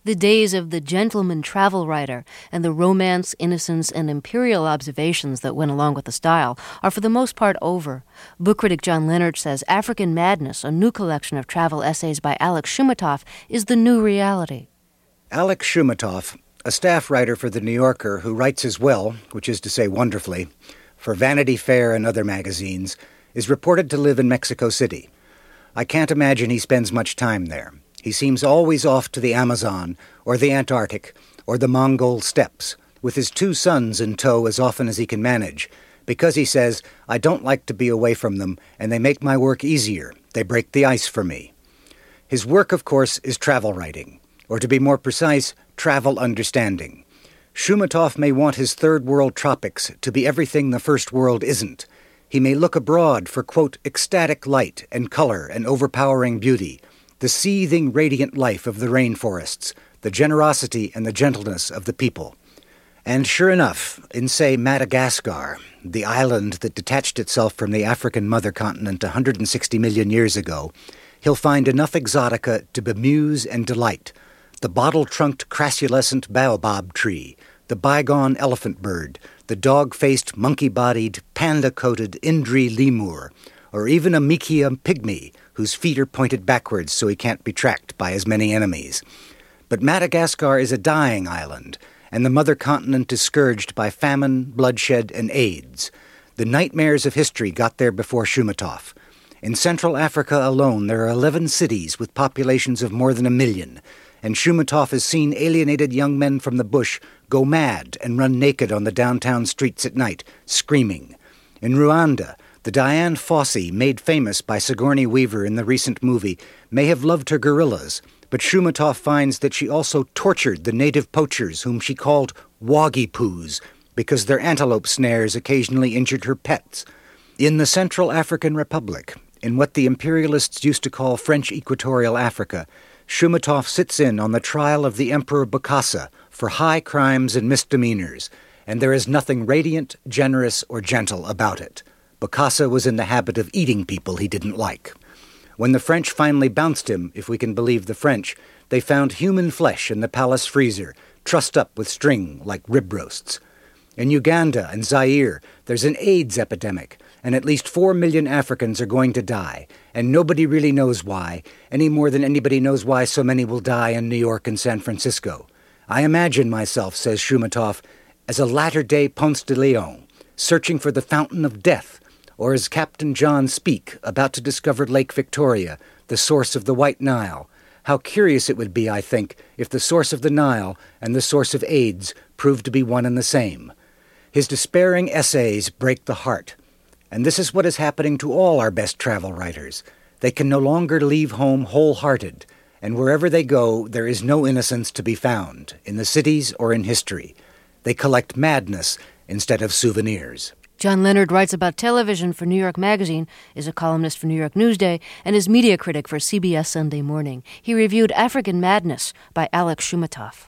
The days of the gentleman travel writer and the romance, innocence, and imperial observations that went along with the style are for the most part over. Book critic John Leonard says African Madness, a new collection of travel essays by Alex Shumatoff, is the new reality. Alex Shumatoff, a staff writer for The New Yorker who writes as well, which is to say wonderfully, for Vanity Fair and other magazines, is reported to live in Mexico City. I can't imagine he spends much time there. He seems always off to the Amazon, or the Antarctic, or the Mongol steppes, with his 2 sons in tow as often as he can manage, because he says, I don't like to be away from them, and they make my work easier. They break the ice for me. His work, of course, is travel writing, or to be more precise, travel understanding. Shumatoff may want his third world tropics to be everything the first world isn't. He may look abroad for, quote, ecstatic light and color and overpowering beauty, the seething, radiant life of the rainforests, the generosity and the gentleness of the people. And sure enough, in, say, Madagascar, the island that detached itself from the African mother continent 160 million years ago, he'll find enough exotica to bemuse and delight. The bottle-trunked crassulescent baobab tree, the bygone elephant bird, the dog-faced, monkey-bodied, panda-coated Indri lemur, or even a Mikia pygmy, whose feet are pointed backwards so he can't be tracked by as many enemies. But Madagascar is a dying island, and the mother continent is scourged by famine, bloodshed, and AIDS. The nightmares of history got there before Shumatoff. In Central Africa alone, there are 11 cities with populations of more than 1 million, and Shumatoff has seen alienated young men from the bush go mad and run naked on the downtown streets at night, screaming. In Rwanda, the Diane Fossey, made famous by Sigourney Weaver in the recent movie, may have loved her gorillas, but Shumatoff finds that she also tortured the native poachers whom she called woggy-poos because their antelope snares occasionally injured her pets. In the Central African Republic, in what the imperialists used to call French Equatorial Africa, Shumatoff sits in on the trial of the Emperor Bokassa for high crimes and misdemeanors, and there is nothing radiant, generous, or gentle about it. Bokassa was in the habit of eating people he didn't like. When the French finally bounced him, if we can believe the French, they found human flesh in the palace freezer, trussed up with string like rib roasts. In Uganda and Zaire, there's an AIDS epidemic, and at least 4 million Africans are going to die, and nobody really knows why, any more than anybody knows why so many will die in New York and San Francisco. I imagine myself, says Shumatoff, as a latter-day Ponce de Leon, searching for the fountain of death, or as Captain John Speke, about to discover Lake Victoria, the source of the White Nile. How curious it would be, I think, if the source of the Nile and the source of AIDS proved to be one and the same. His despairing essays break the heart. And this is what is happening to all our best travel writers. They can no longer leave home wholehearted, and wherever they go, there is no innocence to be found, in the cities or in history. They collect madness instead of souvenirs. John Leonard writes about television for New York Magazine, is a columnist for New York Newsday, and is media critic for CBS Sunday Morning. He reviewed African Madness by Alex Shumatoff.